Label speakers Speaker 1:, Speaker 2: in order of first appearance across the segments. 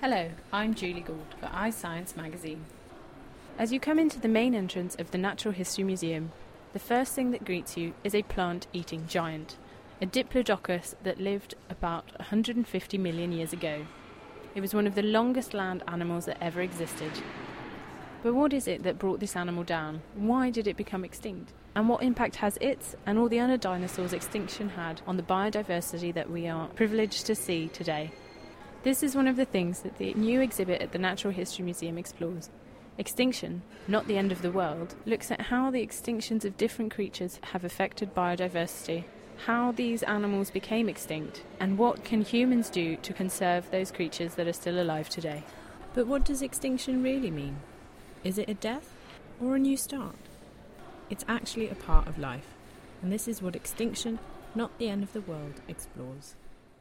Speaker 1: Hello, I'm Julie Gould for iScience magazine. As you come into the main entrance of the Natural History Museum, the first thing that greets you is a plant-eating giant, a Diplodocus that lived about 150 million years ago. It was one of the longest land animals that ever existed. But what is it that brought this animal down? Why did it become extinct? And what impact has its and all the other dinosaurs' extinction had on the biodiversity that we are privileged to see today? This is one of the things that the new exhibit at the Natural History Museum explores. Extinction, not the end of the world, looks at how the extinctions of different creatures have affected biodiversity, how these animals became extinct, and what can humans do to conserve those creatures that are still alive today. But what does extinction really mean? Is it a death or a new start? It's actually a part of life, and this is what Extinction, Not the End of the World explores.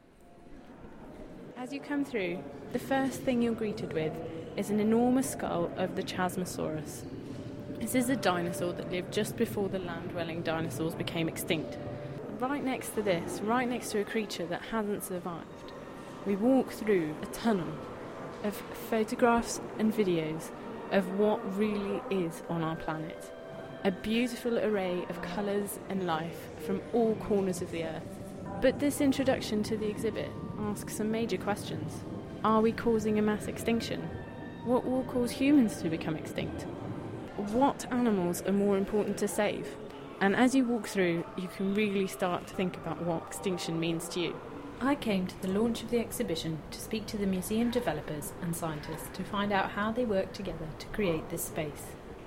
Speaker 1: As you come through, the first thing you're greeted with is an enormous skull of the Chasmosaurus. This is a dinosaur that lived just before the land-dwelling dinosaurs became extinct. Right next to this, right next to a creature that hasn't survived, we walk through a tunnel of photographs and videos of what really is on our planet. A beautiful array of colours and life from all corners of the earth. But this introduction to the exhibit asks some major questions. Are we causing a mass extinction? What will cause humans to become extinct? What animals are more important to save? And as you walk through, you can really start to think about what extinction means to you. I came to the launch of the exhibition to speak to the museum developers and scientists to find out how they work together to create this space.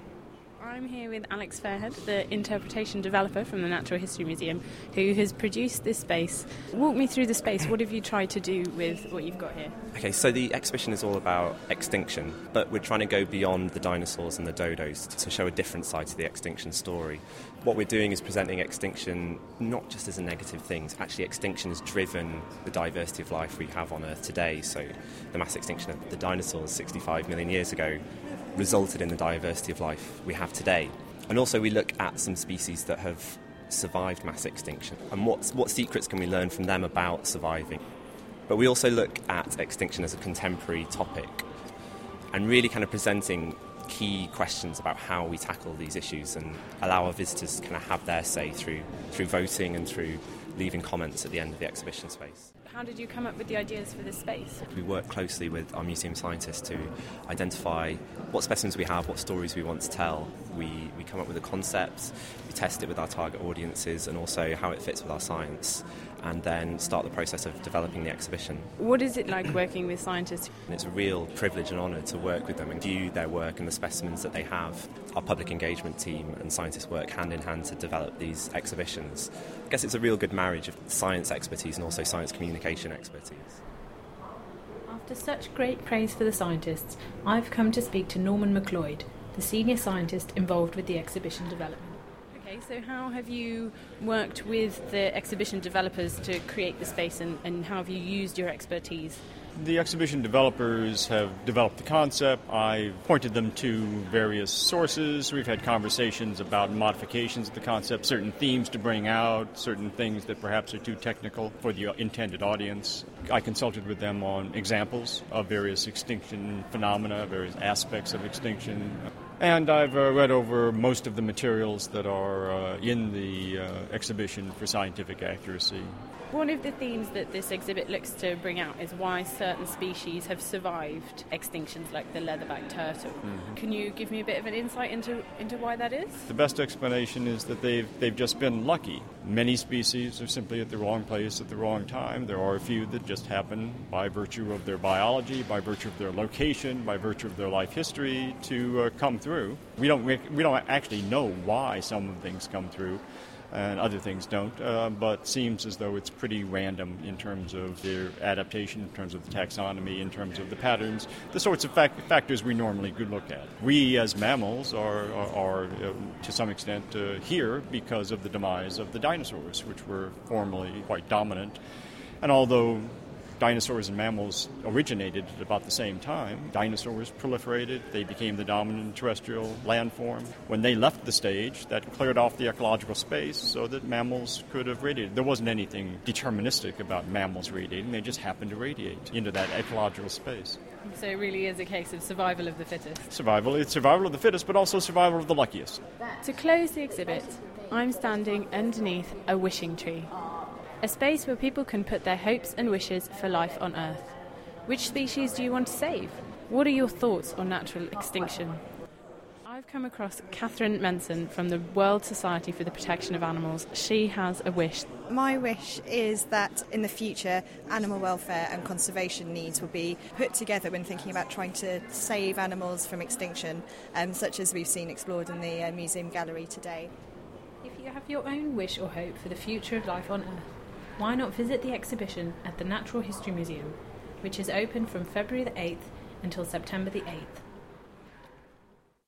Speaker 1: I'm here with Alex Fairhead, the interpretation developer from the Natural History Museum, who has produced this space. Walk me through the space. What have you tried to do with what you've got here?
Speaker 2: Okay, so the exhibition is all about extinction, but we're trying to go beyond the dinosaurs and the dodos to show a different side to the extinction story. What we're doing is presenting extinction not just as a negative thing. Actually, extinction has driven the diversity of life we have on Earth today. So the mass extinction of the dinosaurs 65 million years ago resulted in the diversity of life we have today. And also we look at some species that have survived mass extinction and what secrets can we learn from them about surviving. But we also look at extinction as a contemporary topic and really kind of presenting key questions about how we tackle these issues and allow our visitors to kind of have their say through voting and through leaving comments at the end of the exhibition space.
Speaker 1: How did you come up with the ideas for this space?
Speaker 2: We work closely with our museum scientists to identify what specimens we have, what stories we want to tell. We come up with a concept, we test it with our target audiences and also how it fits with our science, and then start the process of developing the exhibition.
Speaker 1: What is it like working with scientists?
Speaker 2: And it's a real privilege and honour to work with them and view their work and the specimens that they have. Our public engagement team and scientists work hand in hand to develop these exhibitions. I guess it's a real good marriage of science expertise and also science communication expertise.
Speaker 1: After such great praise for the scientists, I've come to speak to Norman McLeod, the senior scientist involved with the exhibition development. Okay, so how have you worked with the exhibition developers to create the space and how have you used your expertise?
Speaker 3: The exhibition developers have developed the concept. I've pointed them to various sources. We've had conversations about modifications of the concept, certain themes to bring out, certain things that perhaps are too technical for the intended audience. I consulted with them on examples of various extinction phenomena, various aspects of extinction. And I've read over most of the materials that are in the exhibition for scientific accuracy.
Speaker 1: One of the themes that this exhibit looks to bring out is why certain species have survived extinctions like the leatherback turtle. Mm-hmm. Can you give me a bit of an insight into why that is?
Speaker 3: The best explanation is that they've just been lucky. Many species are simply at the wrong place at the wrong time. There are a few that just happen by virtue of their biology, by virtue of their location, by virtue of their life history to come through. We don't actually know why some things come through and other things don't, but seems as though it's pretty random in terms of their adaptation, in terms of the taxonomy, in terms of the patterns, the sorts of factors we normally could look at. We as mammals are to some extent here because of the demise of the dinosaurs, which were formerly quite dominant. And although dinosaurs and mammals originated at about the same time. Dinosaurs proliferated. They became the dominant terrestrial landform. When they left the stage, that cleared off the ecological space so that mammals could have radiated. There wasn't anything deterministic about mammals radiating. They just happened to radiate into that ecological space.
Speaker 1: So it really is a case of survival of the fittest.
Speaker 3: Survival. It's survival of the fittest, but also survival of the luckiest.
Speaker 1: To close the exhibit, I'm standing underneath a wishing tree, a space where people can put their hopes and wishes for life on Earth. Which species do you want to save? What are your thoughts on natural extinction? I've come across Catherine Menson from the World Society for the Protection of Animals. She has a wish.
Speaker 4: My wish is that in the future animal welfare and conservation needs will be put together when thinking about trying to save animals from extinction, such as we've seen explored in the museum gallery today.
Speaker 1: If you have your own wish or hope for the future of life on Earth, why not visit the exhibition at the Natural History Museum, which is open from February the 8th until September the 8th.